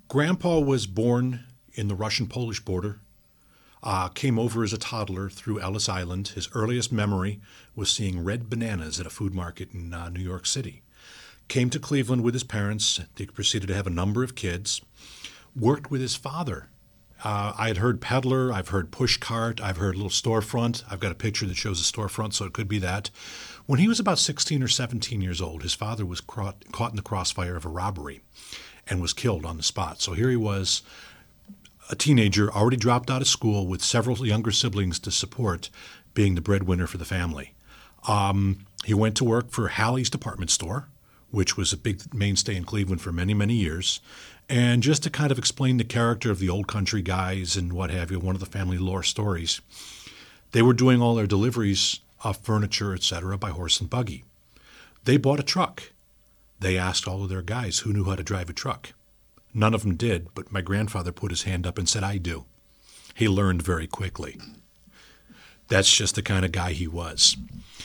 Grandpa was born in the Russian-Polish border, came over as a toddler through Ellis Island. His earliest memory was seeing red bananas at a food market in New York City. Came to Cleveland with his parents. They proceeded to have a number of kids. Worked with his father. I had heard peddler, I've heard push cart, I've heard little storefront. I've got a picture that shows a storefront, so it could be that. When he was about 16 or 17 years old, his father was caught in the crossfire of a robbery and was killed on the spot. So here he was, a teenager, already dropped out of school with several younger siblings to support, being the breadwinner for the family. He went to work for Hallie's department store, which was a big mainstay in Cleveland for many, many years. And just to kind of explain the character of the old country guys and what have you, one of the family lore stories, they were doing all their deliveries of furniture, etc., by horse and buggy. They bought a truck. They asked all of their guys who knew how to drive a truck. None of them did, but my grandfather put his hand up and said, "I do." He learned very quickly. That's just the kind of guy he was.